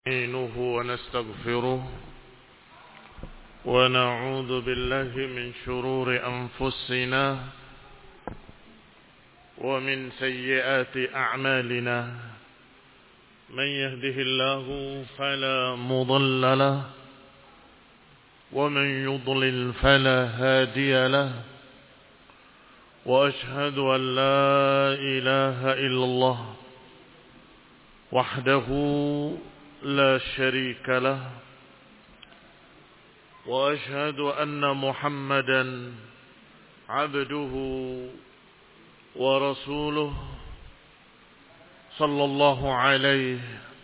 نستعينه ونستغفره ونعوذ بالله من شرور أنفسنا ومن سيئات أعمالنا. من يهده الله فلا مضل له ومن يضلل فلا هادي له، وأشهد أن لا إله إلا الله وحده لا شريك له، وأشهد أن محمدا عبده ورسوله صلى الله عليه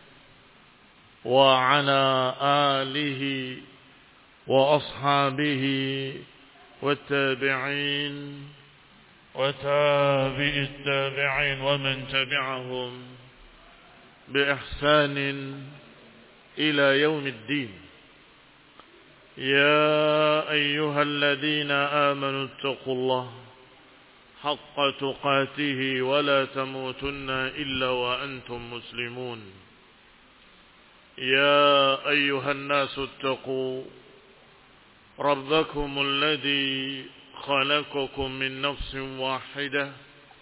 وعلى آله وأصحابه والتابعين وتابع التابعين ومن تبعهم بإحسان إلى يوم الدين. يا أيها الذين آمنوا اتقوا الله حق تقاته ولا تموتن إلا وأنتم مسلمون. يا أيها الناس اتقوا ربكم الذي خلقكم من نفس واحدة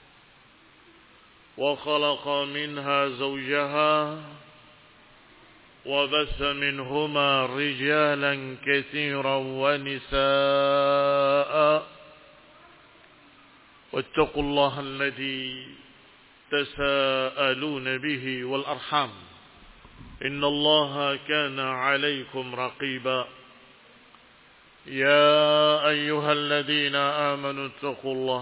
وخلق منها زوجها وبث منهما رجالا كثيرا ونساء، واتقوا الله الذي تساءلون به والأرحام إن الله كان عليكم رقيبا. يا أيها الذين آمنوا اتقوا الله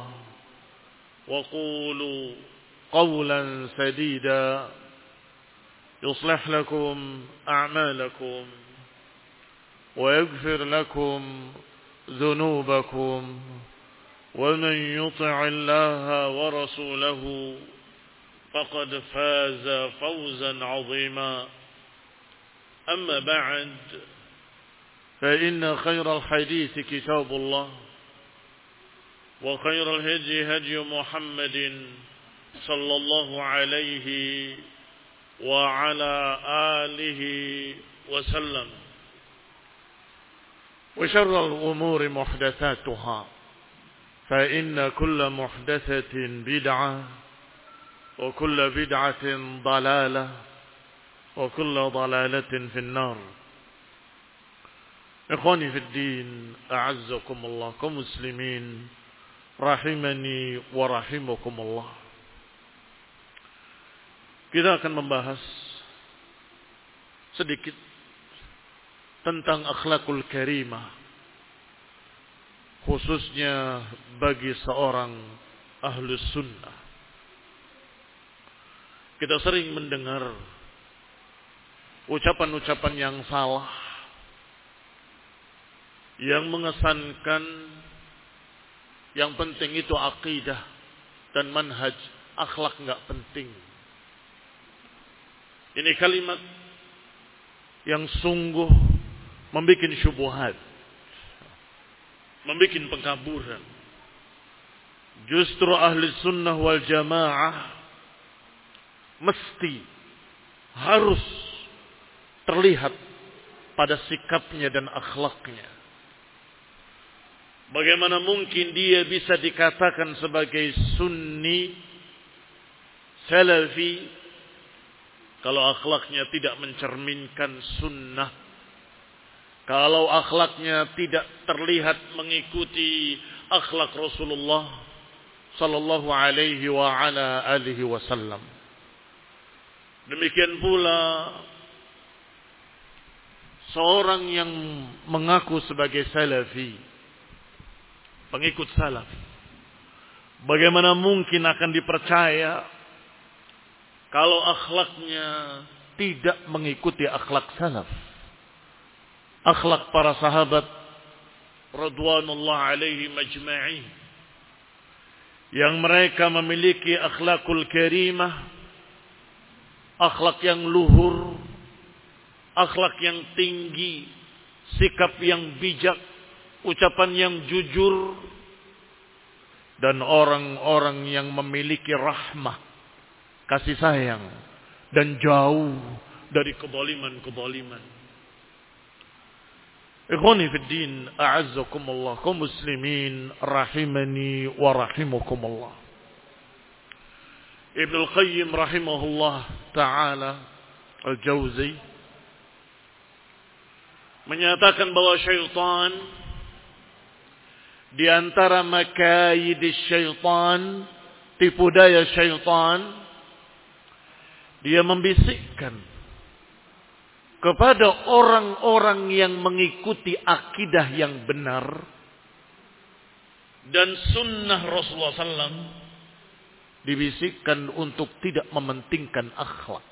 وقولوا قولا سديدا يصلح لكم أعمالكم ويغفر لكم ذنوبكم، ومن يطع الله ورسوله فقد فاز فوزا عظيما. أما بعد، فإن خير الحديث كتاب الله، وخير الهدي هدي محمد صلى الله عليه وعلى آله وسلم، وشر الأمور محدثاتها، فإن كل محدثة بدعة وكل بدعة ضلالة وكل ضلالة في النار. إخواني في الدين، أعزكم الله كمسلمين rahimani wa rahimakumullah. Kita akan membahas sedikit tentang akhlakul karimah, khususnya bagi seorang ahlus sunnah. Kita sering mendengar ucapan-ucapan yang salah, yang mengesankan yang penting itu akidah dan manhaj, akhlak enggak penting. Ini kalimat yang sungguh membuat syubhat, membuat pengkaburan. Justru ahli sunnah wal jamaah mesti harus terlihat pada sikapnya dan akhlaknya. Bagaimana mungkin dia bisa dikatakan sebagai sunni, salafi, kalau akhlaknya tidak mencerminkan sunnah, kalau akhlaknya tidak terlihat mengikuti akhlak Rasulullah sallallahu alaihi wa ala alihi wasallam. Demikian pula seorang yang mengaku sebagai salafi, pengikut salaf, bagaimana mungkin akan dipercaya kalau akhlaknya tidak mengikuti akhlak salaf, akhlak para sahabat radhiyallahu alaihim ajma'in, yang mereka memiliki akhlakul karimah, akhlak yang luhur, akhlak yang tinggi, sikap yang bijak, ucapan yang jujur, dan orang-orang yang memiliki rahmah, kasih sayang, dan jauh dari kezaliman-kezaliman. Ikhwani fid din, a'azzakumullah, kaum muslimin rahimani wa rahimakumullah. Ibnu Al-Qayyim rahimahullah taala Al-Jauzi menyatakan bahwa syaitan di antara makaid syaitan, tipu daya syaitan, dia membisikkan kepada orang-orang yang mengikuti akidah yang benar dan sunnah Rasulullah SAW, dibisikkan untuk tidak mementingkan akhlak,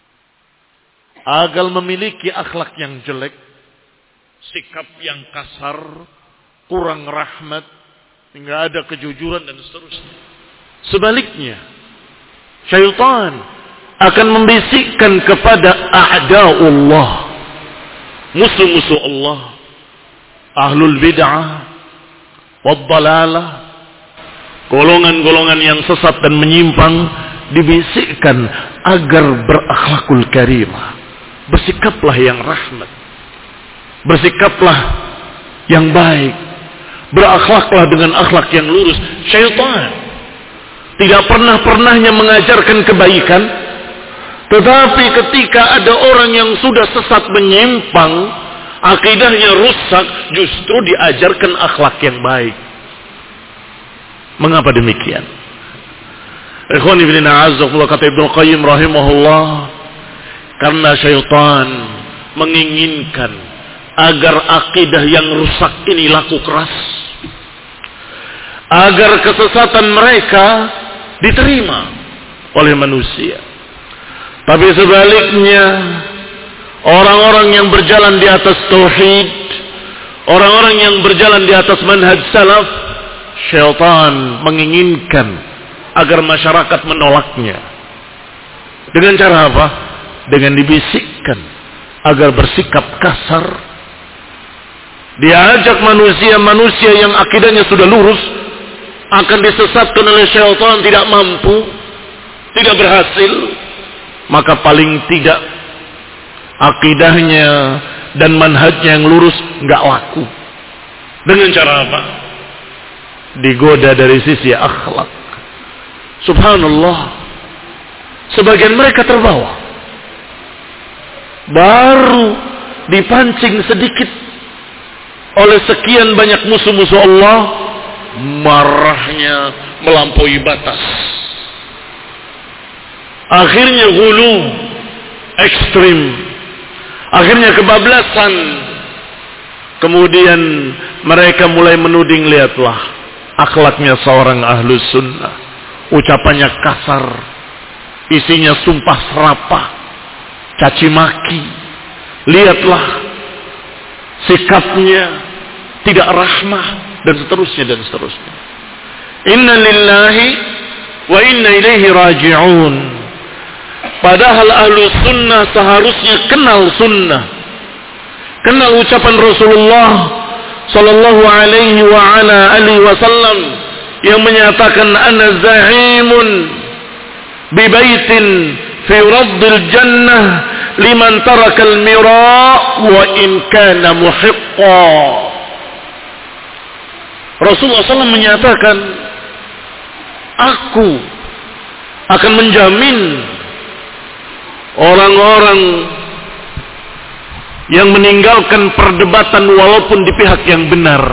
agar memiliki akhlak yang jelek, sikap yang kasar, kurang rahmat, hingga ada kejujuran dan seterusnya. Sebaliknya, syaitan akan membisikkan kepada a'da'ullah, musuh-musuh Allah, ahlul bid'ah waddalalah, golongan-golongan yang sesat dan menyimpang, dibisikkan agar berakhlakul karimah, bersikaplah yang rahmat, bersikaplah yang baik, berakhlaklah dengan akhlak yang lurus. Syaitan tidak pernahnya mengajarkan kebaikan, tetapi ketika ada orang yang sudah sesat menyimpang, akidahnya rusak, justru diajarkan akhlak yang baik. Mengapa demikian? Ikhwani fillah, a'azzakumullah, kata Ibnu Qayyim rahimahullah, karena syaitan menginginkan agar akidah yang rusak ini laku keras, agar kesesatan mereka diterima oleh manusia. Tapi sebaliknya, orang-orang yang berjalan di atas tauhid, orang-orang yang berjalan di atas manhaj salaf, syaitan menginginkan agar masyarakat menolaknya. Dengan cara apa? Dengan dibisikkan agar bersikap kasar. Diajak manusia-manusia yang akidahnya sudah lurus akan disesatkan oleh syaitan, tidak mampu, tidak berhasil. Maka paling tidak akidahnya dan manhajnya yang lurus nggak laku. Dengan cara apa? Digoda dari sisi akhlak. Subhanallah, sebagian mereka terbawa, baru dipancing sedikit oleh sekian banyak musuh-musuh Allah, marahnya melampaui batas. Akhirnya ghulu, ekstrim, akhirnya kebablasan. Kemudian mereka mulai menuding, lihatlah akhlaknya seorang ahlus sunnah, ucapannya kasar, isinya sumpah serapah, caci maki. Lihatlah sikapnya tidak rahmah, dan seterusnya dan seterusnya. Inna lillahi wa inna ilaihi raji'un. Padahal ahlu sunnah seharusnya kenal sunnah, kenal ucapan Rasulullah sallallahu alaihi wa ala alihi wasallam yang menyatakan, ana za'imun bi baitin fi raddil jannah liman tarakal mira wa in kana muhiqqa. Rasulullah SAW menyatakan, aku akan menjamin orang-orang yang meninggalkan perdebatan walaupun di pihak yang benar.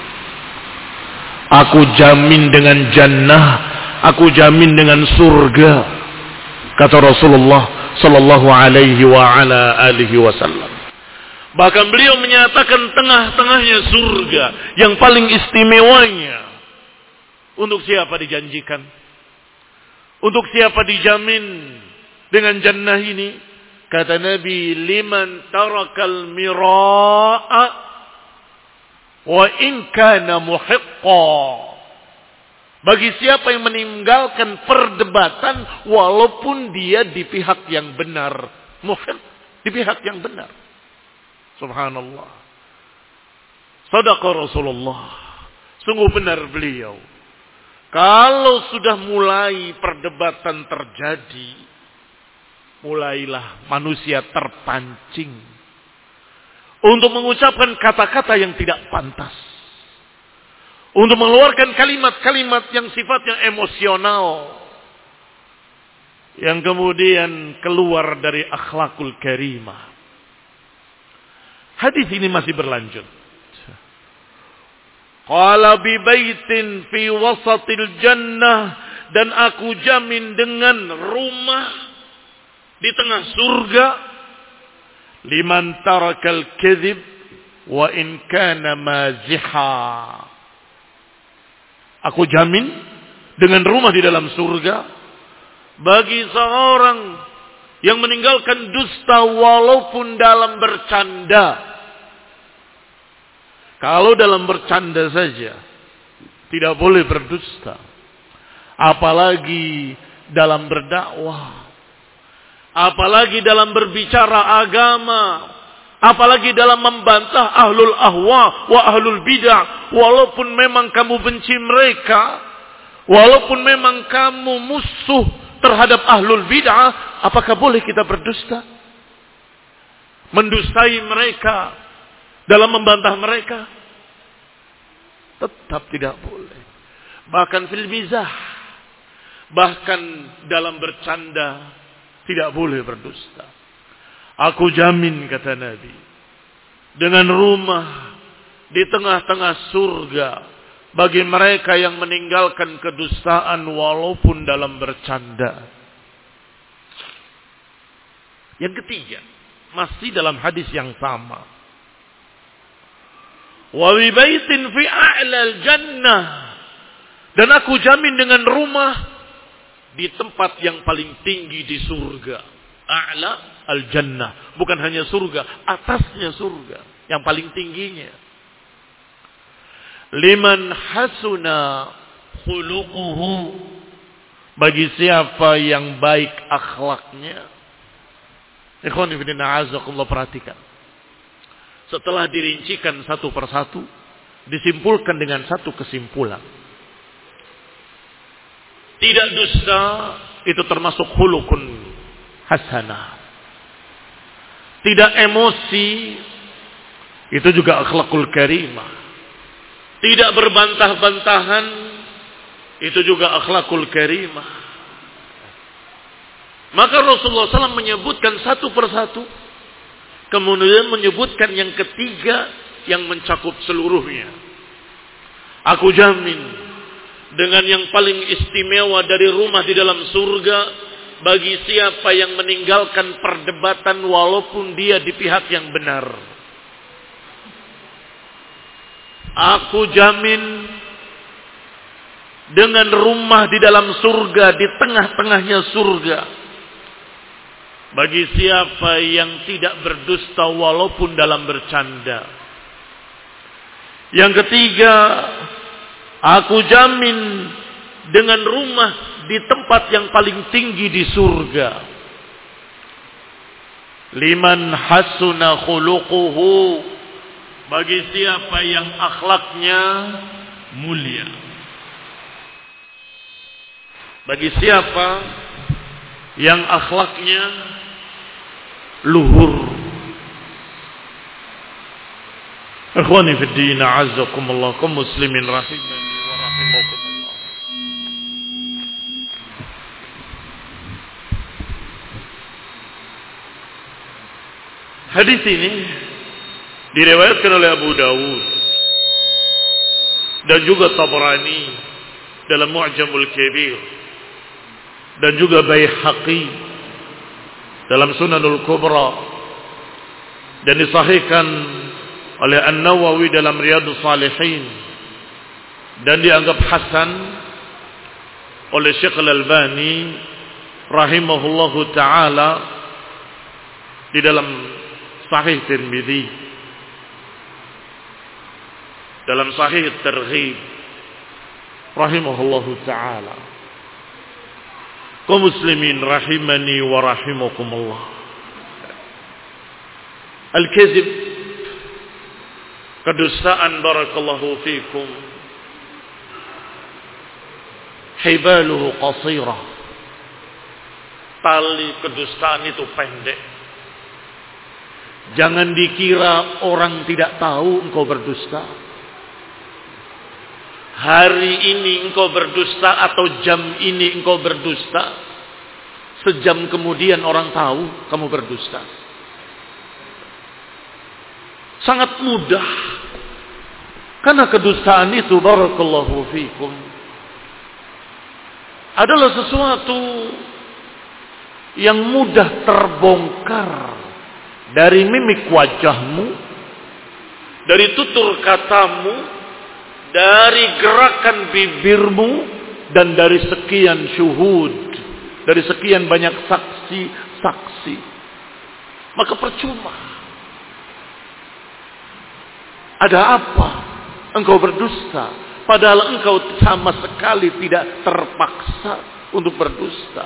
Aku jamin dengan jannah, aku jamin dengan surga, kata Rasulullah sallallahu alaihi wa ala alihi wasallam. Bahkan beliau menyatakan tengah-tengahnya surga, yang paling istimewanya untuk siapa dijanjikan? Untuk siapa dijamin dengan jannah ini? Kata Nabi, liman tarakal mira'a wa in kana muhiqqa. Bagi siapa yang meninggalkan perdebatan walaupun dia di pihak yang benar. Muhiq, di pihak yang benar. Subhanallah. Sadaqa Rasulullah. Sungguh benar beliau. Kalau sudah mulai perdebatan terjadi, mulailah manusia terpancing untuk mengucapkan kata-kata yang tidak pantas, untuk mengeluarkan kalimat-kalimat yang sifatnya emosional, yang kemudian keluar dari akhlakul karimah. Hadis ini masih berlanjut. Qala bi baitin fi wasatil jannah, dan aku jamin dengan rumah di tengah surga, liman tarakal kadhib wa in kana maziha. Aku jamin dengan rumah di dalam surga bagi seorang yang meninggalkan dusta walaupun dalam bercanda. Kalau dalam bercanda saja tidak boleh berdusta, apalagi dalam berdakwah, apalagi dalam berbicara agama, apalagi dalam membantah ahlul ahwa wa ahlul bidah. Walaupun memang kamu benci mereka, walaupun memang kamu musuh terhadap ahlul bid'ah, apakah boleh kita berdusta? Mendustai mereka dalam membantah mereka? Tetap tidak boleh. Bahkan fil mizah, bahkan dalam bercanda tidak boleh berdusta. Aku jamin, kata Nabi, dengan rumah di tengah-tengah surga bagi mereka yang meninggalkan kedustaan walaupun dalam bercanda. Yang ketiga, masih dalam hadis yang sama. Wa bi baitin fi a'lal jannah, dan aku jamin dengan rumah di tempat yang paling tinggi di surga. A'la al jannah, bukan hanya surga, atasnya surga, yang paling tingginya. Liman hasuna khuluquhu, bagi siapa yang baik akhlaknya. Ikhwan fillah, a'azakumullah, perhatikan. Setelah dirincikan satu persatu, disimpulkan dengan satu kesimpulan. Tidak dusta itu termasuk khuluqun hasanah. Tidak emosi itu juga akhlakul karimah. Tidak berbantah-bantahan itu juga akhlakul karimah. Maka Rasulullah SAW menyebutkan satu persatu, kemudian menyebutkan yang ketiga yang mencakup seluruhnya. Aku jamin dengan yang paling istimewa dari rumah di dalam surga bagi siapa yang meninggalkan perdebatan walaupun dia di pihak yang benar. Aku jamin dengan rumah di dalam surga, di tengah-tengahnya surga, bagi siapa yang tidak berdusta walaupun dalam bercanda. Yang ketiga, aku jamin dengan rumah di tempat yang paling tinggi di surga. Liman hasuna khuluquhu, bagi siapa yang akhlaknya mulia. Bagi siapa yang akhlaknya luhur. Ikhwani fi din, a'azzakumullah, kaum muslimin rahimani wa rahimakumullah. Hadis ini diriwayatkan oleh Abu Dawud dan juga Tabrani dalam Mu'jamul Kabir, dan juga Baihaqi dalam Sunanul Kubra, dan disahihkan oleh An-Nawawi dalam Riyadhus Shalihin, dan dianggap hasan oleh Syekh Al-Albani rahimahullahu taala di dalam Sahih Tirmidzi, dalam Sahih Targhib rahimahullahu taala. Kaum muslimin rahimani wa rahimakumullah. Al-kadzib, kedustaan, barakallahu fikum, hibaluhu qasirah, tali kedustaan itu pendek. Jangan dikira orang tidak tahu engkau berdusta. Hari ini engkau berdusta atau jam ini engkau berdusta. Sejam kemudian orang tahu kamu berdusta. Sangat mudah. Karena kedustaan itu, barakallahu fikum, adalah sesuatu yang mudah terbongkar dari mimik wajahmu, dari tutur katamu, dari gerakan bibirmu, dan dari sekian syuhud, dari sekian banyak saksi-saksi. Maka percuma. Ada apa engkau berdusta, padahal engkau sama sekali tidak terpaksa untuk berdusta.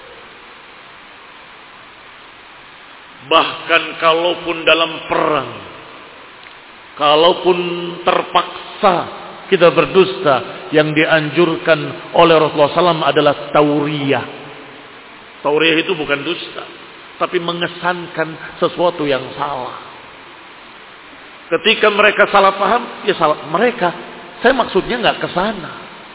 Bahkan kalaupun dalam perang, kalaupun terpaksa kita berdusta, yang dianjurkan oleh Rasulullah SAW adalah tauriyah. Tauriyah itu bukan dusta, tapi mengesankan sesuatu yang salah. Ketika mereka salah paham, ya salah mereka. Saya maksudnya nggak ke sana.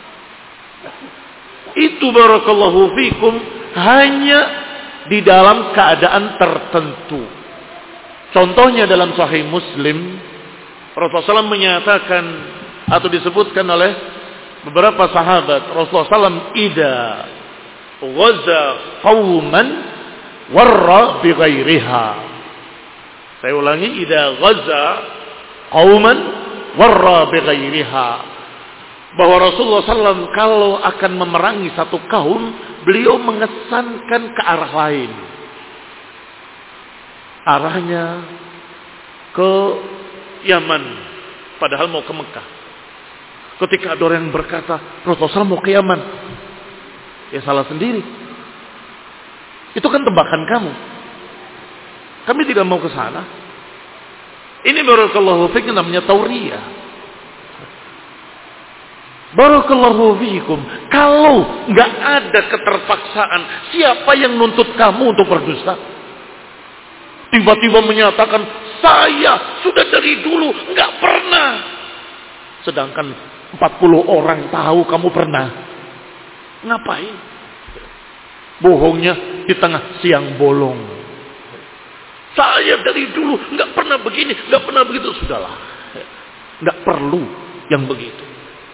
Itu barakallahu fikum hanya di dalam keadaan tertentu. Contohnya dalam Sahih Muslim, Rasulullah SAW menyatakan atau disebutkan oleh beberapa sahabat, Rasulullah SAW ida ghaza qauman warra bi ghairiha. Saya ulangi, ida ghaza qauman warra bi ghairiha. Bahwa Rasulullah SAW kalau akan memerangi satu kaum, beliau mengesankan ke arah lain. Arahnya ke Yaman, padahal mau ke Mekah. Ketika ada orang yang berkata, Rasulullah SAW mau ke Yaman, ya salah sendiri. Itu kan tebakan kamu. Kami tidak mau ke sana. Ini barakallahu fikum namanya tauriyah. Barakallahu fikum. Kalau nggak ada keterpaksaan, siapa yang nuntut kamu untuk berdusta? Tiba-tiba menyatakan, saya sudah dari dulu nggak pernah. Sedangkan 40 orang tahu kamu pernah. Ngapain? Bohongnya di tengah siang bolong. Saya dari dulu nggak pernah begini, nggak pernah begitu. Sudahlah, nggak perlu yang begitu.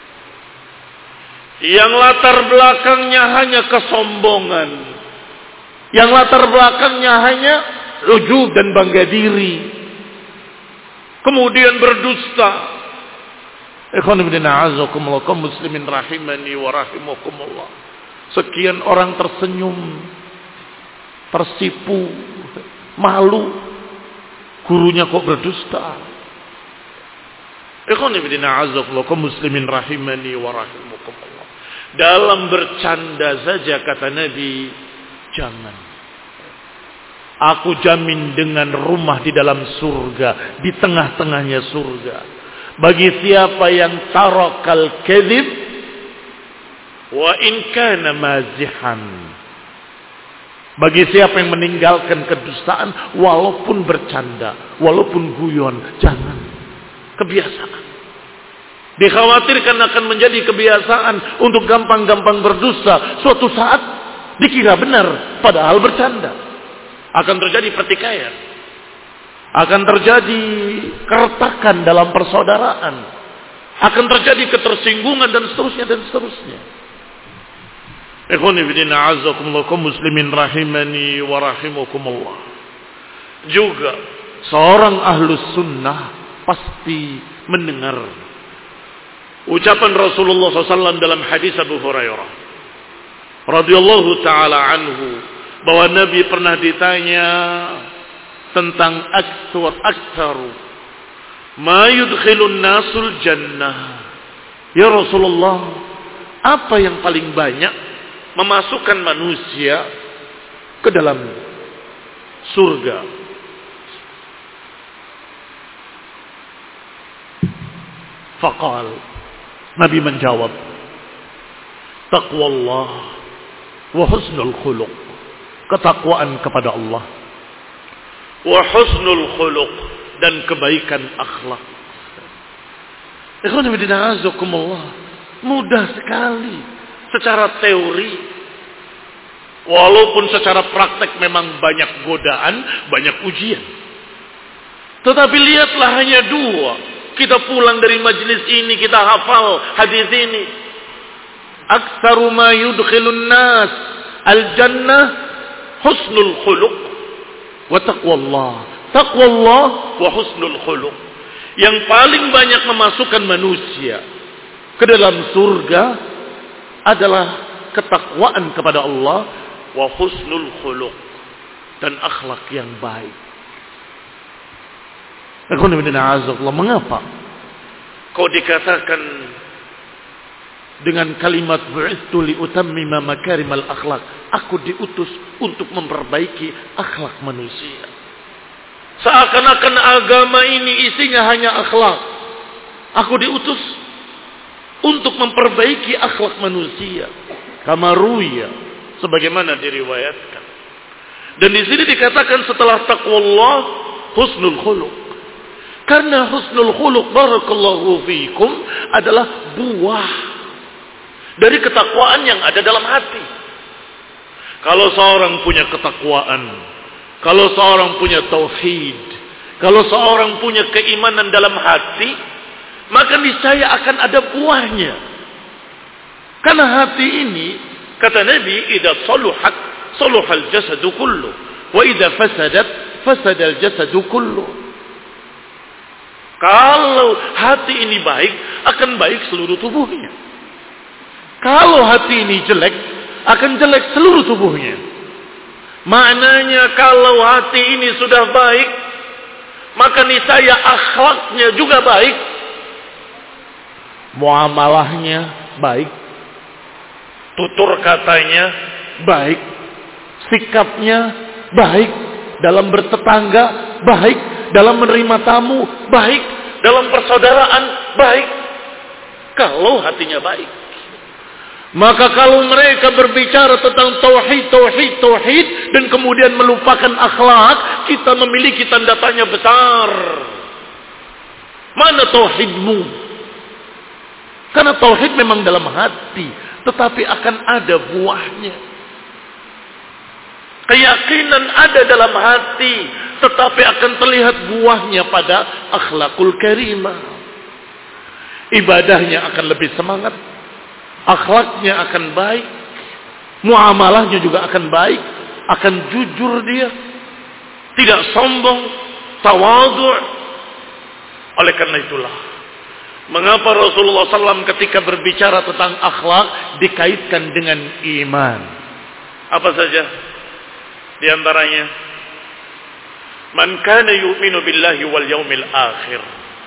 Yang latar belakangnya hanya kesombongan, yang latar belakangnya hanya ujub dan bangga diri, kemudian berdusta. Ikhwan fillah a'azzakumullah, kaum muslimin rahimani wa rahimakumullah. Sekian orang tersenyum, tersipu, malu, gurunya kok berdusta. Ikhwan fillah a'azzakumullah, kaum muslimin rahimani wa rahimakumullah. Dalam bercanda saja kata Nabi, jangan. Aku jamin dengan rumah di dalam surga, di tengah-tengahnya surga, bagi siapa yang tarakal kadzib wa in kana mazihan. Bagi siapa yang meninggalkan kedustaan walaupun bercanda, walaupun guyon, jangan. Kebiasaan. Dikhawatirkan akan menjadi kebiasaan untuk gampang-gampang berdusta. Suatu saat dikira benar, padahal bercanda. Akan terjadi pertikaian. Akan terjadi keretakan dalam persaudaraan. Akan terjadi ketersinggungan dan seterusnya dan seterusnya. Ikhwani fillah a'azzakumullah, kaum muslimin rahimani wa rahimakumullah. Juga seorang ahlus sunnah pasti mendengar ucapan Rasulullah SAW dalam hadis Abu Hurairah radhiyallahu taala anhu, bahwa Nabi pernah ditanya tentang aktsaru ma yudkhilun nasul jannah. Ya Rasulullah, apa yang paling banyak memasukkan manusia ke dalam surga? Faqal, Nabi menjawab, taqwallah wa husnul khuluq. ketakwaan kepada Allah. Wa husnul khuluq, dan kebaikan akhlak. Ikhwan fillah azakumullah, mudah sekali secara teori. Walaupun secara praktek memang banyak godaan, banyak ujian. Tetapi lihatlah hanya 2. Kita pulang dari majelis ini, kita hafal hadis ini. Aktsaru ma yudkhilun nas al-jannah husnul khuluq wa taqwallah. Taqwallah wa husnul khuluq. Yang paling banyak memasukkan manusia ke dalam surga adalah ketakwaan kepada Allah wa husnul khuluq, dan akhlak yang baik. Mengapa kau dikatakan dengan kalimat bu'ithu li utammima makarimal akhlak? Aku diutus untuk memperbaiki akhlak manusia. Seakan-akan agama ini isinya hanya akhlak. Aku diutus untuk memperbaiki akhlak manusia. Kama ruya, sebagaimana diriwayatkan. Dan di sini dikatakan setelah taqwallah husnul khuluq. Karena husnul khuluq, barakallahu fiikum, adalah buah dari ketakwaan yang ada dalam hati. Kalau seorang punya ketakwaan, kalau seorang punya tauhid, kalau seorang punya keimanan dalam hati, maka niscaya akan ada buahnya. Karena hati ini, kata Nabi, idza saluhat saluhal jasadu kullu, wa idza fasadat fasadal jasadu kullu. Kalau hati ini baik, akan baik seluruh tubuhnya. Kalau hati ini jelek, akan jelek seluruh tubuhnya. Maknanya kalau hati ini sudah baik, maka niscaya akhlaknya juga baik. Muamalahnya baik. Tutur katanya baik. Sikapnya baik. Dalam bertetangga baik. Dalam menerima tamu baik. Dalam persaudaraan baik. Kalau hatinya baik. Maka kalau mereka berbicara tentang tauhid dan kemudian melupakan akhlak, kita memiliki tanda tanya besar. Mana tauhidmu? Karena tauhid memang dalam hati, tetapi akan ada buahnya. Keyakinan ada dalam hati, tetapi akan terlihat buahnya pada akhlakul karimah. Ibadahnya akan lebih semangat. Akhlaknya akan baik. Muamalahnya juga akan baik. Akan jujur dia. Tidak sombong. Tawadhu'. Oleh karena itulah, mengapa Rasulullah SAW ketika berbicara tentang akhlak dikaitkan dengan iman? Apa saja? Di antaranya, man kana yu'minu billahi wal yawmil akhir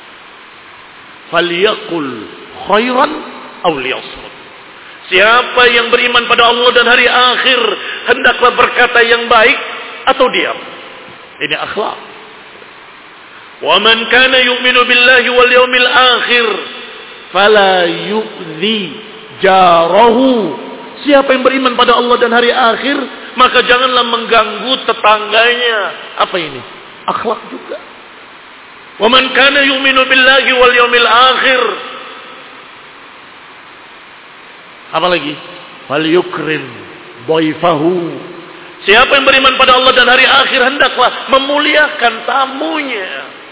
falyaqul khairan aw liyasmut. Siapa yang beriman pada Allah dan hari akhir, hendaklah berkata yang baik atau diam. Ini akhlak. Wa man kana yu'minu billahi wal yawmil akhir fala yu'dhi jarahu. Siapa yang beriman pada Allah dan hari akhir, maka janganlah mengganggu tetangganya. Apa ini? Akhlak juga. Wa man kana yu'minu billahi wal yawmil akhir, apalagi fal yukrim dhaifahu. Siapa yang beriman pada Allah dan hari akhir, hendaklah memuliakan tamunya.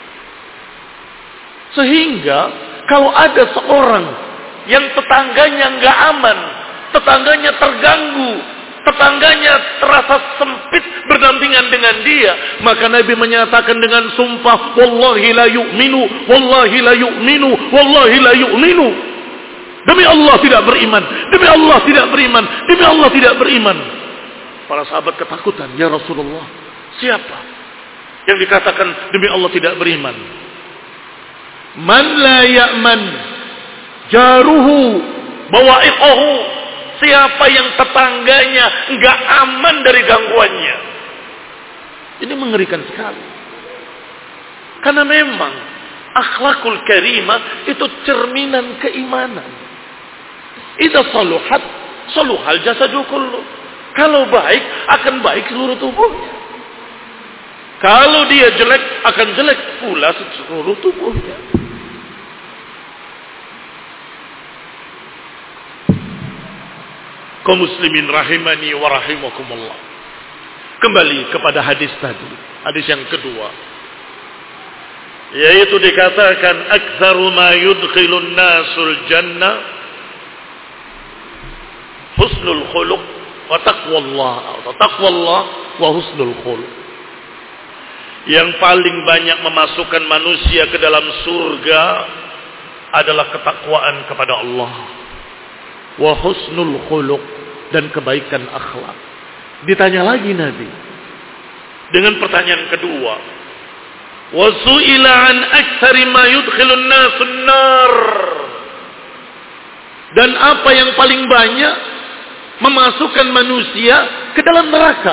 Sehingga kalau ada seorang yang tetangganya enggak aman, tetangganya terganggu, tetangganya terasa sempit berdampingan dengan dia, maka Nabi menyatakan dengan sumpah, wallahi la yu'minu, wallahi la yu'minu, wallahi la yu'minu. Demi Allah tidak beriman, demi Allah tidak beriman, demi Allah tidak beriman. Para sahabat ketakutan, ya Rasulullah, siapa yang dikatakan demi Allah tidak beriman? Man la ya'man jaruhu bawa'iqahu. Siapa yang tetangganya enggak aman dari gangguannya. Ini mengerikan sekali. Karena memang akhlakul karimah itu cerminan keimanan. Idza saluhat saluhal jasadu kullu. Kalau baik, akan baik seluruh tubuhnya. Kalau dia jelek, akan jelek pula seluruh tubuhnya. Kaum muslimin rahimani wa rahimakumullah. Kembali kepada hadis tadi. Hadis yang kedua. Yaitu dikatakan aktsaru ma yudkhilun nasul jannah husnul khuluq wa taqwallah atau taqwallah wa husnul khuluq. Yang paling banyak memasukkan manusia ke dalam surga adalah ketakwaan kepada Allah. Wa husnul khuluq, dan kebaikan akhlak. Ditanya lagi Nabi dengan pertanyaan kedua. Wa su'ila an aktsari ma yudkhilun nasun nar. Dan apa yang paling banyak memasukkan manusia ke dalam neraka?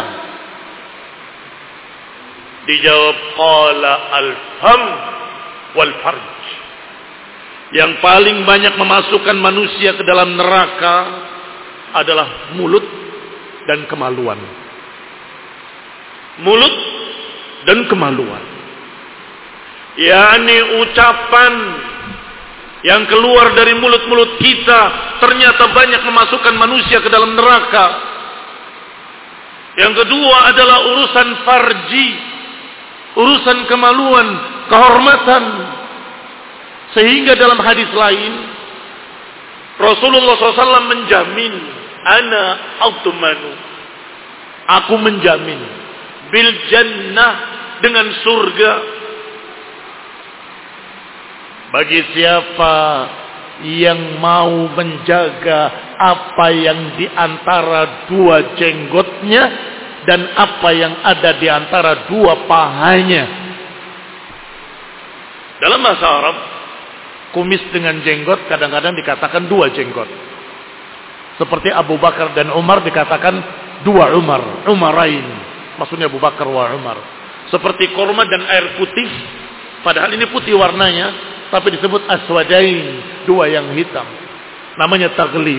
Dijawab qala al-fam wal farj. Yang paling banyak memasukkan manusia ke dalam neraka adalah mulut dan kemaluan. Mulut dan kemaluan. yakni ucapan yang keluar dari mulut-mulut kita ternyata banyak memasukkan manusia ke dalam neraka. Yang kedua adalah urusan farji, urusan kemaluan, kehormatan. Sehingga dalam hadis lain Rasulullah SAW menjamin, ana autumanu, aku menjamin bil jannah, dengan surga, bagi siapa yang mau menjaga apa yang di antara dua jenggotnya dan apa yang ada di antara dua pahanya. Dalam bahasa Arab, kumis dengan jenggot kadang-kadang dikatakan dua jenggot. Seperti Abu Bakar dan Umar dikatakan dua Umar, Umarain. Maksudnya Abu Bakar wa Umar. Seperti korma dan air putih, padahal ini putih warnanya, tapi disebut aswadain, dua yang hitam. Namanya taglib.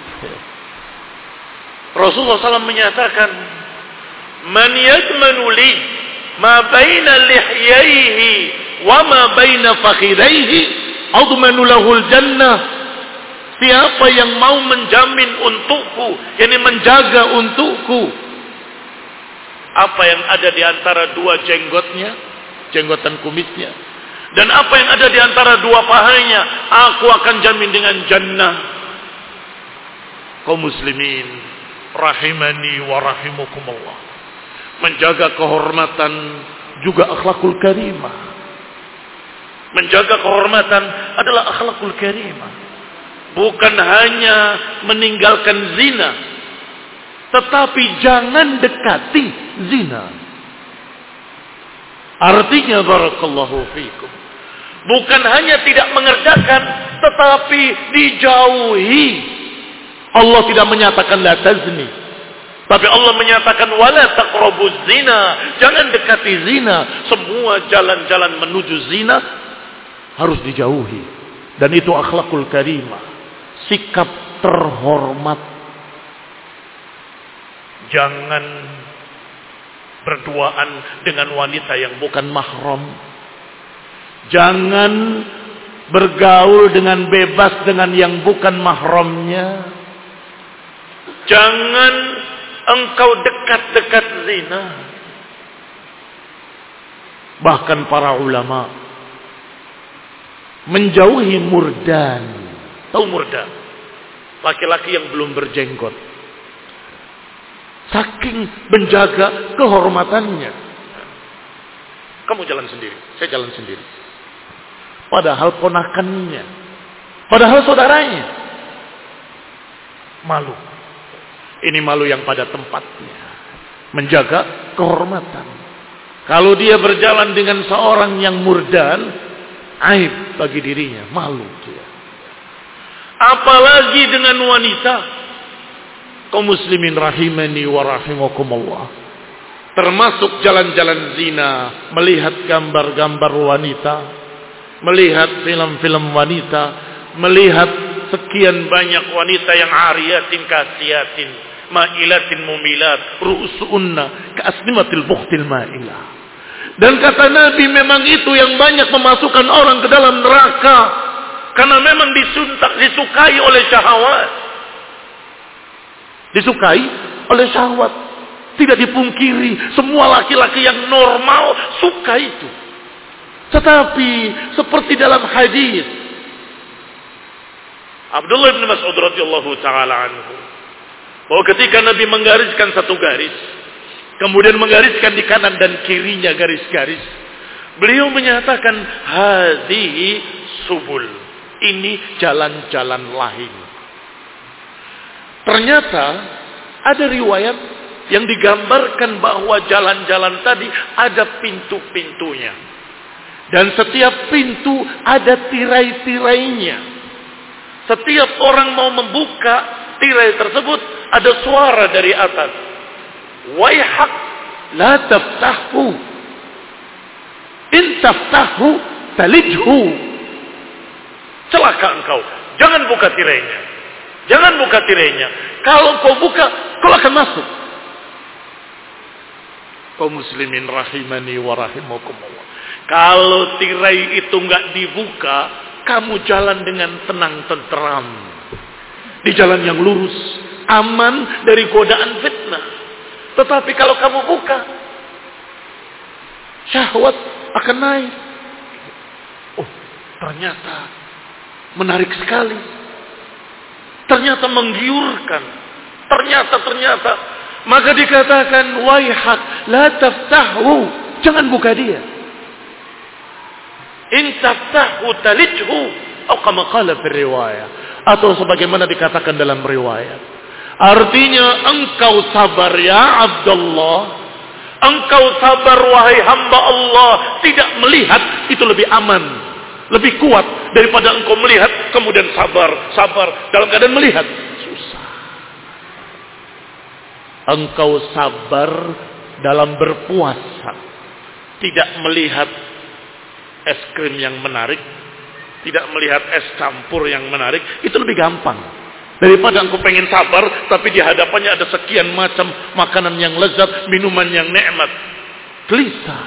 Rasulullah SAW menyatakan, man yadmanu li ma baina lihyaihi wa ma baina fakhidaihi admanu lahul jannah. Siapa yang mau menjamin untukku, yakni menjaga untukku apa yang ada di antara dua jenggotnya, jenggotan kumisnya, dan apa yang ada di antara dua pahanya, aku akan jamin dengan jannah. Kaum muslimin rahimani wa rahimakumullah, menjaga kehormatan juga akhlakul karimah. Menjaga kehormatan adalah akhlakul karimah. Bukan hanya meninggalkan zina, tetapi jangan dekati zina. Artinya barakallahu fikum, bukan hanya tidak mengerjakan, tetapi dijauhi. Allah tidak menyatakan la tazni, tapi Allah menyatakan wala taqrabuz zina, jangan dekati zina. Semua jalan-jalan menuju zina harus dijauhi. Dan itu akhlakul karimah, sikap terhormat. Jangan berduaan dengan wanita yang bukan mahram. Jangan bergaul dengan bebas dengan yang bukan mahramnya. Jangan engkau dekat-dekat zina. Bahkan para ulama menjauhi murdan. Tahu murdan? Laki-laki yang belum berjenggot. Saking menjaga kehormatannya. Kamu jalan sendiri, saya jalan sendiri. Padahal ponakannya, padahal saudaranya. Malu. Ini malu yang pada tempatnya. Menjaga kehormatan. Kalau dia berjalan dengan seorang yang murdan, aib bagi dirinya, malu dia. Apalagi dengan wanita. Kaum muslimin rahimani wa rahimakumullah, termasuk jalan-jalan zina, melihat gambar-gambar wanita, melihat film-film wanita, melihat sekian banyak wanita yang ariyatin kasiyatin, Ma'ilatin mumilat, ru'usunna ka'asnimatil bukhtil ma'ilah. Dan kata Nabi, memang itu yang banyak memasukkan orang ke dalam neraka. Karena memang disukai oleh syahwat. Disukai oleh syahwat. Tidak dipungkiri, semua laki-laki yang normal suka itu. Tetapi seperti dalam hadis Abdullah bin Mas'ud radhiyallahu taala anhu, bahwa ketika Nabi menggariskan satu garis, kemudian menggariskan di kanan dan kirinya garis-garis, beliau menyatakan hadhihi subul, ini jalan-jalan lain. Ternyata ada riwayat yang digambarkan bahwa jalan-jalan tadi ada pintu-pintunya, dan setiap pintu ada tirai-tirainya. Setiap orang mau membuka tirai tersebut, ada suara dari atas, waihak la taftahu, in taftahu talijhu. Celaka engkau, jangan buka tirainya, jangan buka tirainya. Kalau kau buka, kau akan masuk. Kaum muslimin rahimani wa rahimakumullah, kalau tirai itu enggak dibuka, kamu jalan dengan tenang tenteram di jalan yang lurus, aman dari godaan fitnah. Tetapi kalau kamu buka, syahwat akan naik. Oh, ternyata menarik sekali. Ternyata menggiurkan. Ternyata. Maka dikatakan, waihak la taftahu, jangan buka dia. In taftahu talijhu, atau kama qala fi riwayah, atau sebagaimana dikatakan dalam riwayat. Artinya, engkau sabar ya Abdullah, engkau sabar wahai hamba Allah, tidak melihat itu lebih aman, lebih kuat daripada engkau melihat kemudian sabar dalam keadaan melihat. Susah. Engkau sabar dalam berpuasa, tidak melihat es krim yang menarik, tidak melihat es campur yang menarik, itu lebih gampang daripada engkau pengen sabar tapi di hadapannya ada sekian macam makanan yang lezat, minuman yang nikmat. Gelisah.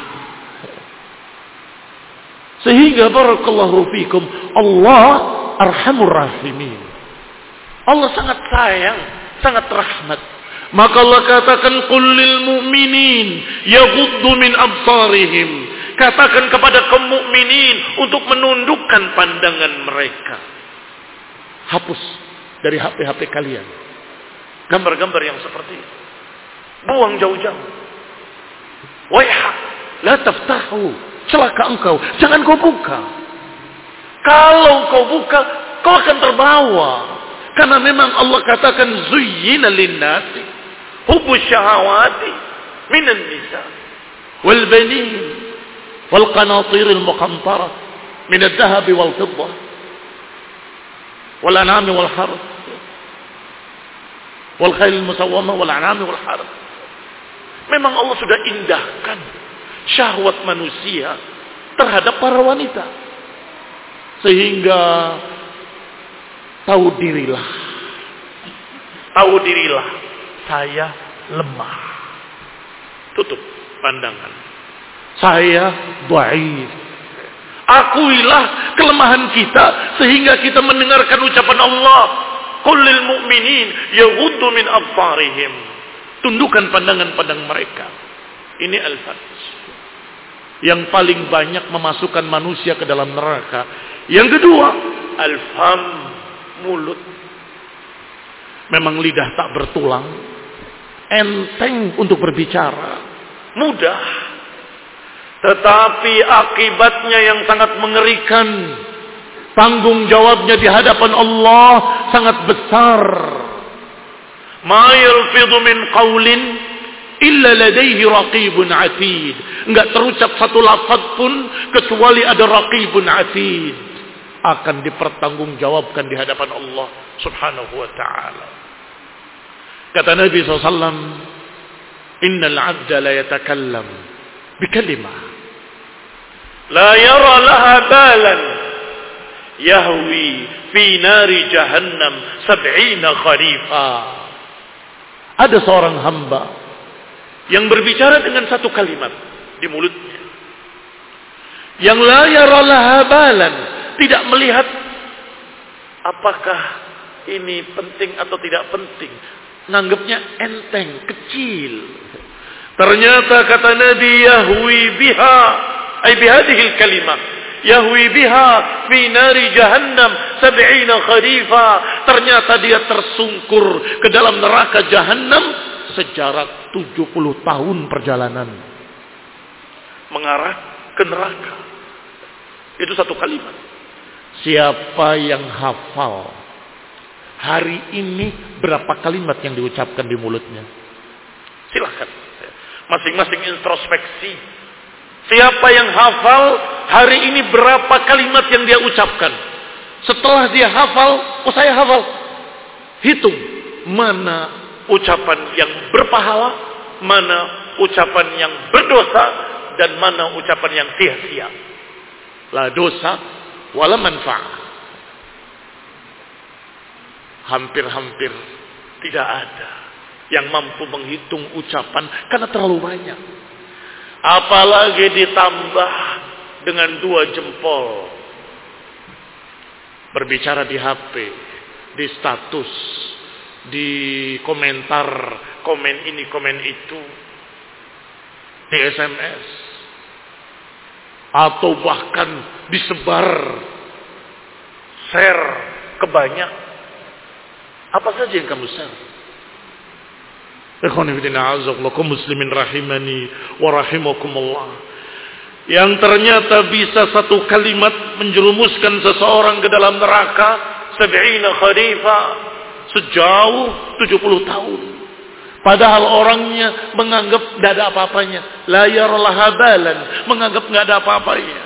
Sehingga barakallahu fikum, Allah arhamur rahimin. Allah sangat sayang, sangat rahmat. Maka Allah katakan, qul lil mu'minin yaghuddu min absarihim. Katakan kepada kaum mukminin untuk menundukkan pandangan mereka. Hapus dari HP-HP kalian gambar-gambar yang seperti itu. Buang jauh-jauh. Waihak la taftahu, celaka engkau, jangan kau buka. Kalau kau buka, kau akan terbawa. Karena memang Allah katakan, zuyyina lin-nasi hubbus syahawati minan nisa wal banin wal qanatir al muqantarah min adh-dhahab wal fiddah wal an'am wal harth wal khayl al musawwamah wal an'am wal harth. Memang Allah sudah indahkan syahwat manusia terhadap para wanita, sehingga tahu dirilah, saya lemah. Tutup pandangan. Saya dhaif. Akuilah kelemahan kita sehingga kita mendengarkan ucapan Allah, qul lil mu'minin yaghuddu min absarihim. Tundukkan pandangan-pandang mereka. Ini al-fajr yang paling banyak memasukkan manusia ke dalam neraka. Yang kedua, al-fam, mulut. Memang lidah tak bertulang, enteng untuk berbicara, mudah, tetapi akibatnya yang sangat mengerikan. Tanggung jawabnya di hadapan Allah sangat besar. Ma yalfidhu min qawlin illa ladaihi raqibun atid. Enggak terucap satu lafaz pun kecuali ada raqibun atid. Akan dipertanggungjawabkan di hadapan Allah subhanahu wa ta'ala. Kata Nabi SAW, innal abda la yatakallam bikalimah la yara laha balan yahwi fi nari jahannam 70 kharifa. Ada seorang hamba yang berbicara dengan satu kalimat di mulutnya, yang la yara laha balan, tidak melihat apakah ini penting atau tidak penting, nanggapnya enteng, kecil. Ternyata kata Nabi, yahwi biha ay bihadhil kalimah, yahwi biha fi nari jahannam 70 kharifa. Ternyata dia tersungkur ke dalam neraka jahannam sejarak 70 tahun perjalanan mengarah ke neraka. Itu satu kalimat. Siapa yang hafal hari ini berapa kalimat yang diucapkan di mulutnya? Silahkan masing-masing introspeksi. Siapa yang hafal hari ini berapa kalimat yang dia ucapkan? Setelah dia hafal, oh saya hafal. Hitung mana ucapan yang berpahala, mana ucapan yang berdosa, dan mana ucapan yang sia-sia. La dosa wala manfaat. Hampir-hampir tidak ada yang mampu menghitung ucapan karena terlalu banyak. Apalagi ditambah dengan 2 jempol. Berbicara di HP, di status, di komentar, komen ini, komen itu, di SMS, atau bahkan disebar, share ke banyak. Apa saja yang kamu share? Ikhwan fillah, azakumullah, muslimin rahimani wa rahimakumullah. Yang ternyata bisa satu kalimat menjerumuskan seseorang ke dalam neraka 70 kharifa, sejauh 70 tahun. Padahal orangnya menganggap tidak ada apa-apanya. La yarlaha balan, menganggap tidak ada apa-apanya.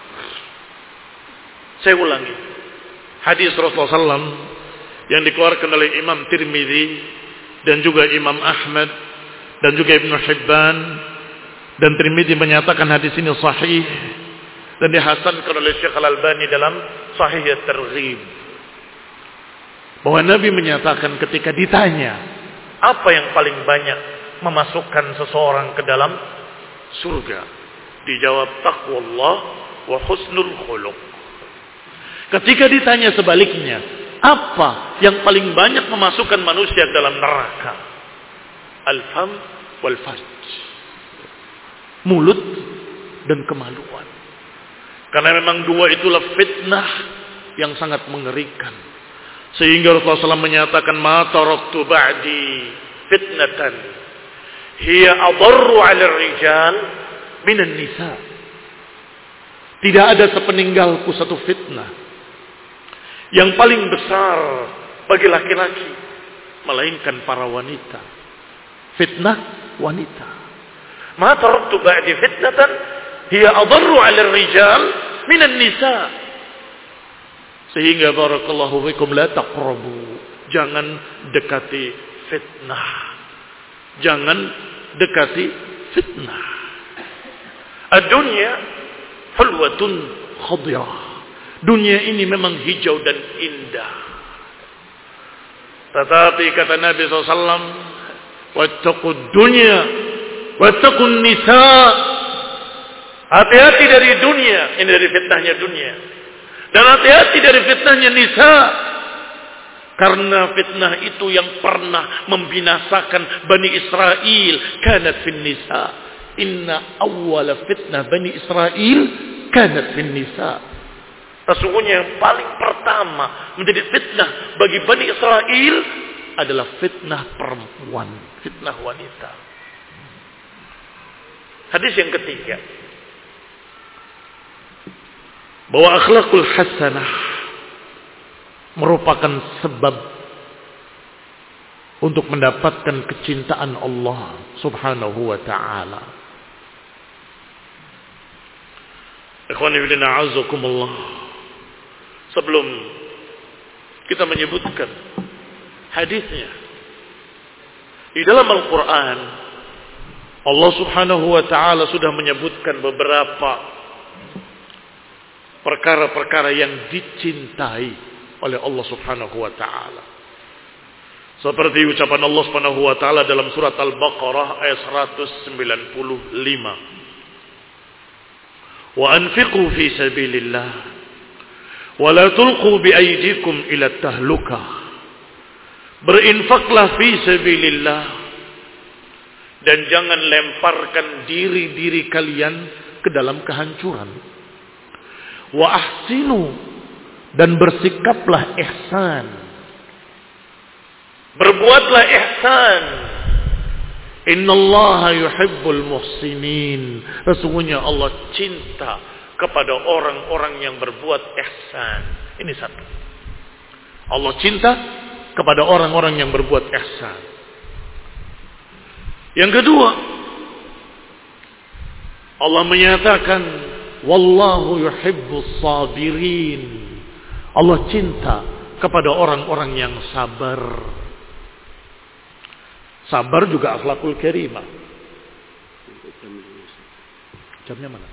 Saya ulangi. Hadis Rasulullah SAW yang dikeluarkan oleh Imam Tirmidzi dan juga Imam Ahmad dan juga Ibnu Hibban, dan Tirmidzi menyatakan hadis ini sahih dan dihasankan oleh Syekh Al-Albani dalam Sahih At-Targhib. Bahwa Nabi menyatakan ketika ditanya apa yang paling banyak memasukkan seseorang ke dalam surga, dijawab taqwallah wa husnul khuluq. Ketika ditanya sebaliknya, apa yang paling banyak memasukkan manusia ke dalam neraka? Al-fam wal farj. Mulut dan kemaluan. Karena memang 2 itulah fitnah yang sangat mengerikan. Sehingga Rasulullah SAW menyatakan, ma taraktu ba'di fitnatan hiya adarru 'ala ar-rijal minan nisa. Tidak ada sepeninggalku satu fitnah yang paling besar bagi laki-laki melainkan para wanita. Fitnah wanita. Ma taraktu ba'di fitnatan hiya adarru 'ala ar-rijal minan nisa. Sehingga barakallahu fikum la taqrabu, jangan dekati fitnah. Jangan dekati fitnah. Ad-dunya hulwatun khadirah. Dunia ini memang hijau dan indah. Tetapi kata Nabi SAW, wattaqud dunya wattaqun nisa. Hati-hati dari dunia, ini dari fitnahnya dunia. Dan hati-hati dari fitnahnya nisa. Karena fitnah itu yang pernah membinasakan Bani Israel. Kanat fin nisa. Inna awwala fitnah Bani Israel kanat fin nisa. Sesungguhnya yang paling pertama menjadi fitnah bagi Bani Israel adalah fitnah perempuan, fitnah wanita. Hadis yang ketiga, bahwa akhlakul hasanah merupakan sebab untuk mendapatkan kecintaan Allah Subhanahu wa ta'ala. Ikhwani fillah, a'azakumullah. Sebelum kita menyebutkan hadisnya, di dalam Al-Quran Allah Subhanahu wa ta'ala sudah menyebutkan beberapa perkara-perkara yang dicintai oleh Allah Subhanahu wa ta'ala. Seperti ucapan Allah Subhanahu wa taala dalam surat Al-Baqarah ayat 195. Wa anfiqu fi sabilillah wa la tulqu bi aydikum ila tahlukah. Berinfaklah fi sabilillah dan jangan lemparkan diri-diri kalian ke dalam kehancuran. Wa ahsinu, dan bersikaplah ihsan. Berbuatlah ihsan. Innallaha yuhibbul muhsinin. Sesungguhnya Allah cinta kepada orang-orang yang berbuat ihsan. Ini satu. Allah cinta kepada orang-orang yang berbuat ihsan. Yang kedua, Allah menyatakan wallahu yuhibbus sabirin. Allah cinta kepada orang-orang yang sabar. Sabar juga akhlakul karimah. Jamnya mana?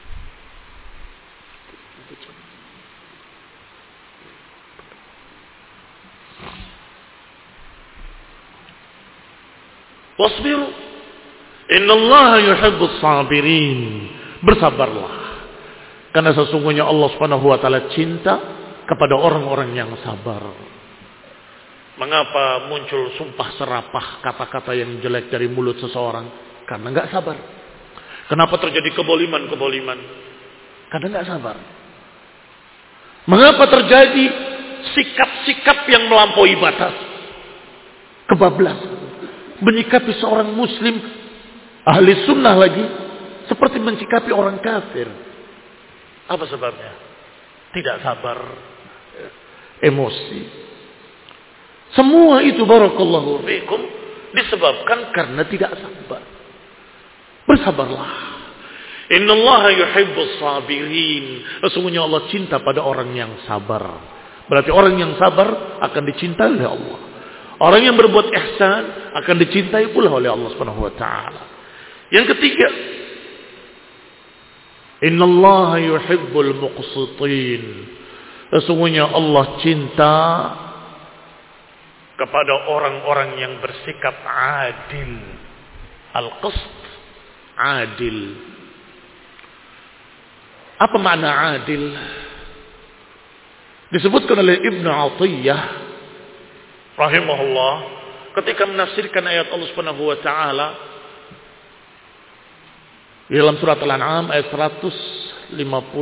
Wasbiru. Innallaha yuhibbus sabirin. Bersabarlah. Karena sesungguhnya Allah Subhanahu wa taala cinta kepada orang-orang yang sabar. Mengapa muncul sumpah serapah, kata-kata yang jelek dari mulut seseorang? Karena enggak sabar. Kenapa terjadi keboliman-keboliman? Karena enggak sabar. Mengapa terjadi sikap-sikap yang melampaui batas? Kebablasan. Menyikapi seorang muslim, ahli sunnah lagi, seperti menyikapi orang kafir. Apa sebabnya? Tidak sabar. Emosi. Semua itu barakallahu fiikum disebabkan karena tidak sabar. Bersabarlah. Innallaha yuhibbus sabirin. Sesungguhnya Allah cinta pada orang yang sabar. Berarti orang yang sabar akan dicintai oleh Allah. Orang yang berbuat ihsan akan dicintai pula oleh Allah Subhanahu wa taala. Yang ketiga, innallaha yuhibbul muqsitin. Sesungguhnya Allah cinta kepada orang-orang yang bersikap adil. Al-qist, adil. Apa makna adil? Disebutkan oleh Ibnu Athiyyah rahimahullah ketika menafsirkan ayat Allah Subhanahu wa taala di dalam surat Al-An'am ayat 152.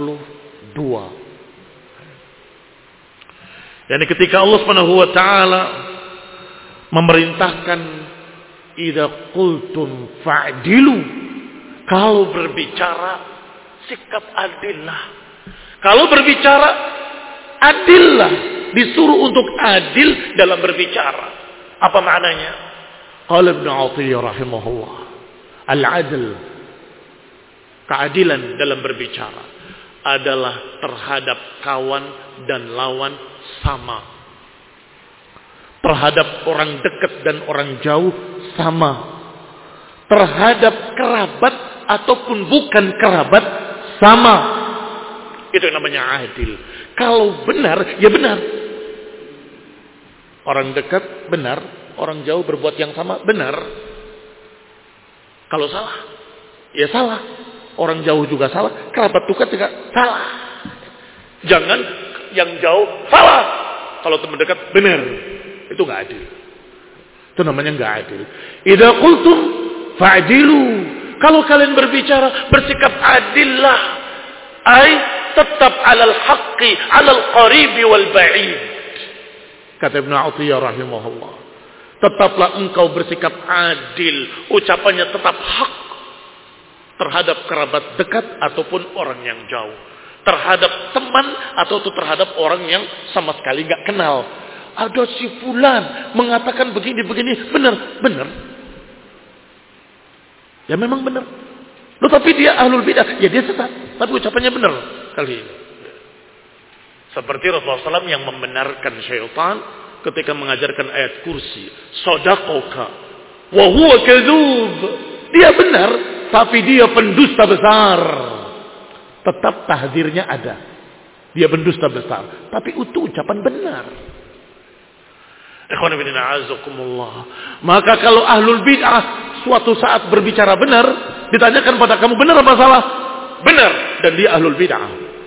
Yani ketika Allah Subhanahu wa taala memerintahkan idza qultum fa'dilu, kalau berbicara sikap adillah. Kalau berbicara adillah, disuruh untuk adil dalam berbicara. Apa maknanya? Qala Ibnu Athiyyah rahimahullah, al-adl, keadilan dalam berbicara adalah terhadap kawan dan lawan sama. Terhadap orang dekat dan orang jauh sama. Terhadap kerabat ataupun bukan kerabat sama. Itu yang namanya adil. Kalau benar, ya benar. Orang dekat benar, orang jauh berbuat yang sama benar. Kalau salah, ya salah. Orang jauh juga salah, kerabat dekat juga salah. Jangan yang jauh salah, kalau teman dekat benar. Itu nggak adil. Itu namanya nggak adil. Idza qultum fa'dilu. Kalau kalian berbicara, bersikap adillah. Ai tetap alal haqqi, alal qaribi wal ba'id. Kata Ibnu Athiyyah rahimahullah. Tetaplah engkau bersikap adil. Ucapannya tetap hak. Terhadap kerabat dekat ataupun orang yang jauh. Terhadap teman atau terhadap orang yang sama sekali nggak kenal. Ada si fulan mengatakan begini-begini, benar. Ya memang benar. Loh, tapi dia ahlul bidah, ya dia sesat. Tapi ucapannya benar kali ini. Seperti Rasulullah SAW yang membenarkan syaitan ketika mengajarkan ayat kursi. Sadaqaka wa huwa kadzub. Dia benar, tapi dia pendusta besar. Tetap tahdirnya ada. Dia pendusta besar, tapi itu ucapan benar. Ikhwan fillah azakumullah. Maka kalau ahlul bid'ah suatu saat berbicara benar, ditanyakan pada kamu benar apa salah? Benar, dan dia ahlul bid'ah.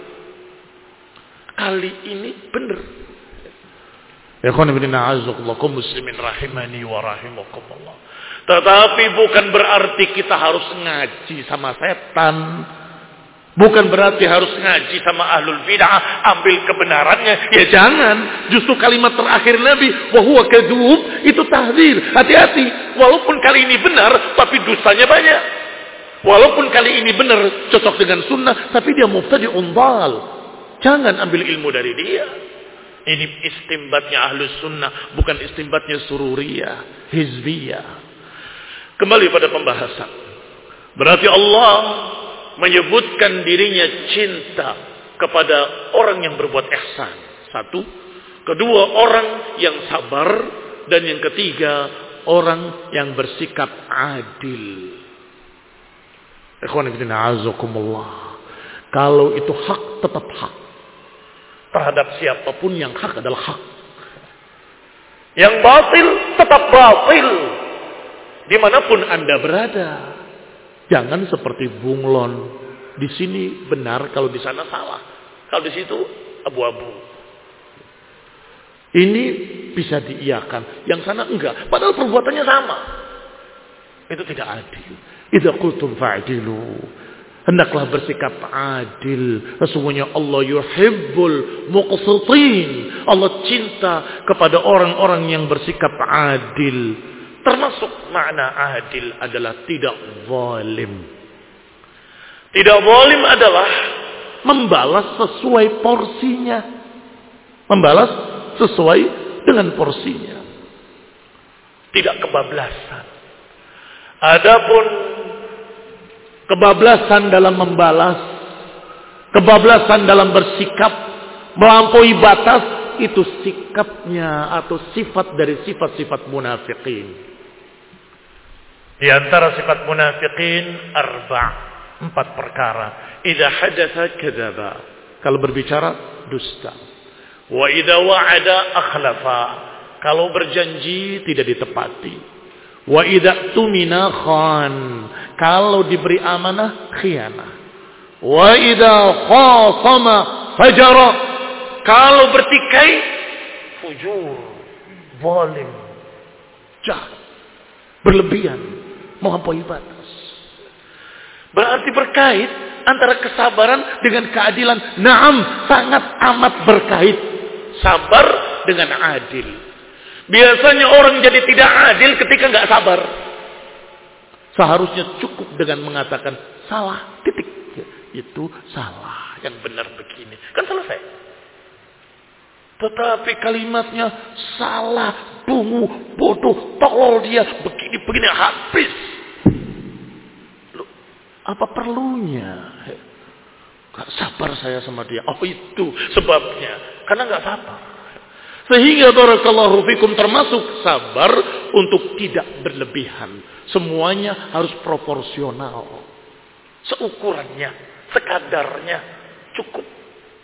Kali ini benar. Ikhwan fillah azakumullah, kaum muslimin rahimani wa rahimakumullah. Tetapi bukan berarti kita harus ngaji sama setan. Bukan berarti harus ngaji sama ahlul bid'ah, ambil kebenarannya. Ya jangan. Justru kalimat terakhir Nabi, wa huwa kadzub, itu tahdzir. Hati-hati. Walaupun kali ini benar, tapi dustanya banyak. Walaupun kali ini benar, cocok dengan sunnah, tapi dia mubtadi'un dhal. Jangan ambil ilmu dari dia. Ini istimbatnya ahlus sunnah, bukan istimbatnya sururiyah, hizbiyah. Kembali pada pembahasan. Berarti Allah menyebutkan dirinya cinta kepada orang yang berbuat ihsan. Satu. Kedua, orang yang sabar. Dan yang ketiga, orang yang bersikap adil. Ikhwan fillah azakumullah. Kalau itu hak, tetap hak. Terhadap siapapun yang hak adalah hak. Yang batil, tetap batil. Dimanapun Anda berada. Jangan seperti bunglon. Di sini benar, kalau di sana salah. Kalau di situ abu-abu. Ini bisa diiyakan. Yang sana enggak. Padahal perbuatannya sama. Itu tidak adil. Idza qultum fa'dilu. Hendaklah bersikap adil. Sesungguhnya Allah yuhibbul muqsitin. Allah cinta kepada orang-orang yang bersikap adil. Termasuk makna adil adalah tidak zalim. Tidak zalim adalah membalas sesuai porsinya. Membalas sesuai dengan porsinya. Tidak kebablasan. Adapun kebablasan dalam membalas, kebablasan dalam bersikap, melampaui batas, itu sikapnya atau sifat dari sifat-sifat munafikin. Di antara sifat munafikin 4 perkara. Idza hadatsa kadzaba. Kalau berbicara dusta. Wa idza wa'ada akhlafa. Kalau berjanji tidak ditepati. Wa idza tumina khan. Kalau diberi amanah khianah. Wa idza khasama fajara. Kalau bertikai fujur, zalim, jahat, berlebihan, melampaui batas. Berarti berkait antara kesabaran dengan keadilan. Naam, sangat amat berkait. Sabar dengan adil. Biasanya orang jadi tidak adil ketika nggak sabar. Seharusnya cukup dengan mengatakan salah, titik. Itu salah, yang benar begini. Kan selesai. Tetapi kalimatnya salah, dungu, bodoh, tolol dia, begini habis. Loh, apa perlunya? Gak sabar saya sama dia. Oh itu sebabnya. Karena gak sabar. Sehingga barakallahu fikum termasuk sabar untuk tidak berlebihan. Semuanya harus proporsional. Seukurannya, sekadarnya, cukup.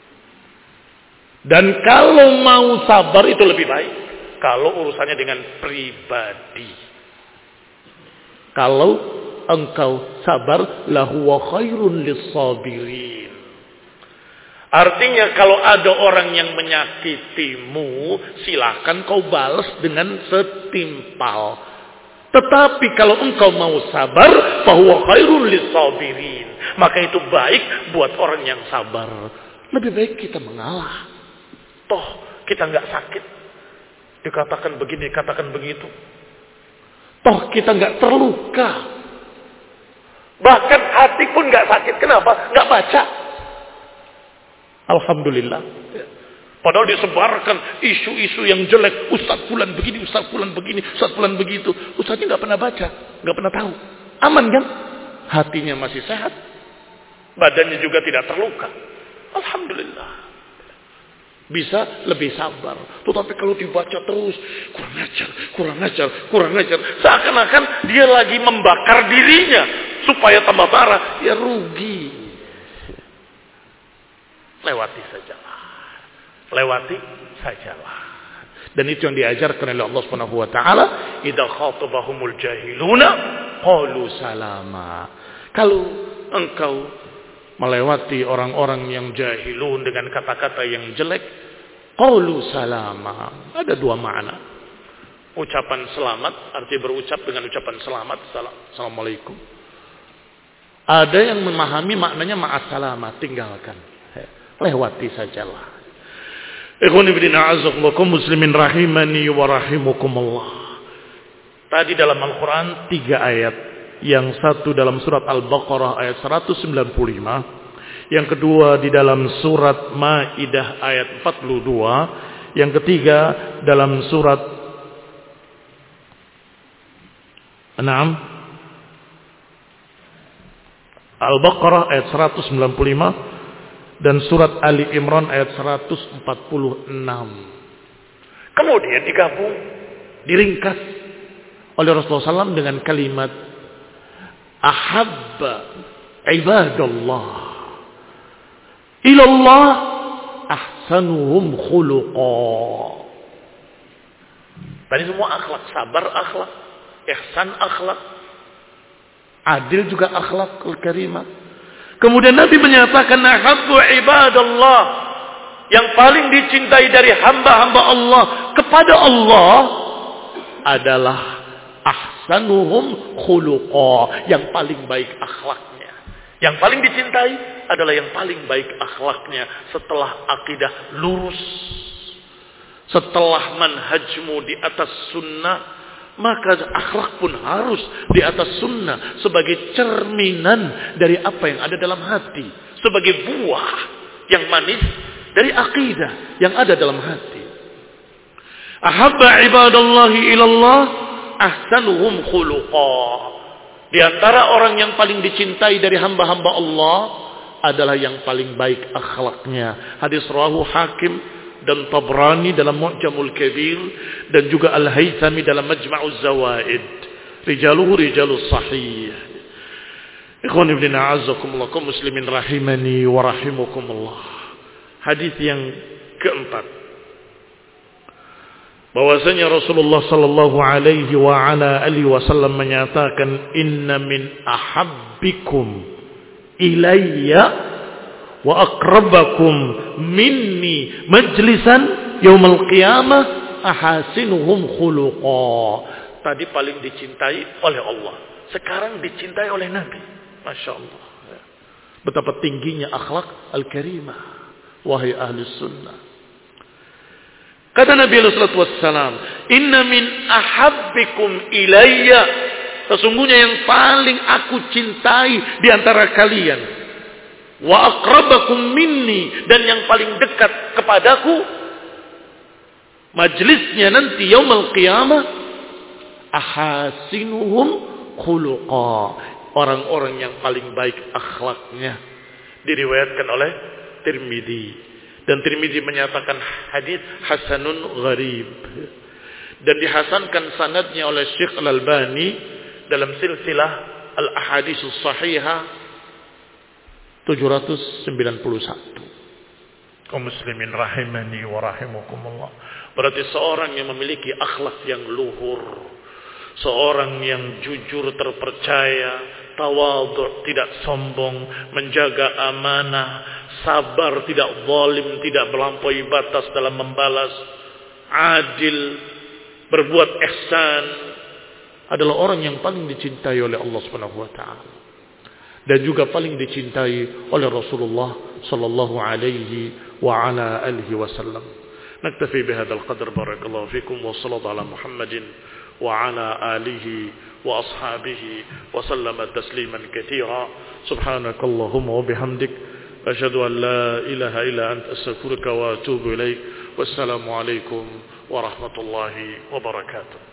Dan kalau mau sabar itu lebih baik. Kalau urusannya dengan pribadi. Kalau engkau sabar, lahuwa khairun lis-sabirin. Artinya kalau ada orang yang menyakitimu, silakan kau balas dengan setimpal. Tetapi kalau engkau mau sabar, fahuwa khairun lis-sabirin. Maka itu baik buat orang yang sabar. Lebih baik kita mengalah. Toh kita nggak sakit, dikatakan begini, katakan begitu. Toh kita nggak terluka, bahkan hati pun nggak sakit. Kenapa? Nggak baca. Alhamdulillah. Padahal disebarkan isu-isu yang jelek. Ustaz fulan begini, Ustaz fulan begini, Ustaz fulan begitu. Ustaznya nggak pernah baca, nggak pernah tahu. Aman kan? Hatinya masih sehat, badannya juga tidak terluka. Alhamdulillah. Bisa lebih sabar. Tetapi kalau dibaca terus, kurang ajar. Seakan-akan dia lagi membakar dirinya supaya tambah parah. Ya rugi. Lewati sajalah. Dan itu yang diajarkan oleh Allah Subhanahu wa taala, idza khatabahumul jahiluna qalu salama. Kalau engkau melewati orang-orang yang jahilun dengan kata-kata yang jelek, qalu salama. Ada dua makna. Ucapan selamat, arti berucap dengan ucapan selamat, assalamualaikum. Ada yang memahami maknanya ma'assalamah, tinggalkan. Lewati sajalah. Ikhwani fillah a'azzakumullah muslimin rahimani wa rahimakumullah. Tadi dalam Al-Qur'an 3 ayat. Yang satu dalam surat Al-Baqarah ayat 195. Yang kedua di dalam surat Maidah ayat 42. Yang ketiga dalam surat Al-Baqarah ayat 195. Dan surat Ali Imran ayat 146. Kemudian digabung, diringkas oleh Rasulullah SAW dengan kalimat ahabba ibadallah ilallah ahsanuhum khuluqa. Tadi semua akhlak, sabar akhlak, ihsan akhlak, adil juga akhlak al-karimah. Kemudian Nabi menyatakan ahabbu ibadallah, yang paling dicintai dari hamba-hamba Allah kepada Allah adalah ahsanuhum khuluqa, yang paling baik akhlaknya. Yang paling dicintai adalah yang paling baik akhlaknya setelah akidah lurus, setelah manhajmu di atas sunnah. Maka akhlak pun harus di atas sunnah sebagai cerminan dari apa yang ada dalam hati, sebagai buah yang manis dari akidah yang ada dalam hati. Ahabba ibadallahi ilallah ahsanuhum khuluqa. Di antara orang yang paling dicintai dari hamba-hamba Allah adalah yang paling baik akhlaknya. Hadis rawahu Hakim dan Tabrani dalam Mu'jamul Kabir dan juga Al-Haythami dalam Majma'uz Zawaid. Rijaluhu rijalus sahih. Ikhwan ibn a'azzakumullah muslimin rahimani wa rahimakumullah. Hadis yang keempat, bahwasanya Rasulullah sallallahu alaihi wa ala alihi wasallam menyatakan, inna min ahabbikum ilayya wa aqrabakum minni majlisan yaumal qiyamah ahasinuhum khuluqa. Tadi paling dicintai oleh Allah, sekarang dicintai oleh Nabi. Masya Allah, betapa tingginya akhlak al-karimah, wahai ahli sunnah. Kata Nabi sallallahu alaihi wasallam, inna min ahabbikum ilayya, sesungguhnya yang paling aku cintai di antara kalian, wa aqrabakum minni, dan yang paling dekat kepadaku majlisnya nanti yaumul qiyamah, ahasinuhum khuluqa, orang-orang yang paling baik akhlaknya. Diriwayatkan oleh Tirmidzi, dan Tirmidzi menyatakan hadis hasanun gharib, dan dihasankan sanadnya oleh Syekh Al-Albani dalam silsilah al-ahaditsus sahihah 791. Kaum muslimin rahimani wa rahimakumullah. Berarti seorang yang memiliki akhlak yang luhur, seorang yang jujur, terpercaya, tawadhu, tidak sombong, menjaga amanah, sabar, tidak zalim, tidak melampaui batas dalam membalas, adil, berbuat ihsan, adalah orang yang paling dicintai oleh Allah Subhanahu wa taala. Dan juga paling dicintai oleh Rasulullah sallallahu alaihi wa ala alihi wasallam. Naktafi bihadzal qadar, barakallahu fikum, wa sallallahu ala Muhammadin wa ala alihi wa ashabihi wa sallama tasliman katsira. Subhanakallahumma wa bihamdik, asyhadu an la ilaha illa anta, astaghfiruka wa atubu ilaik. Wassalamu alaikum warahmatullahi wabarakatuh.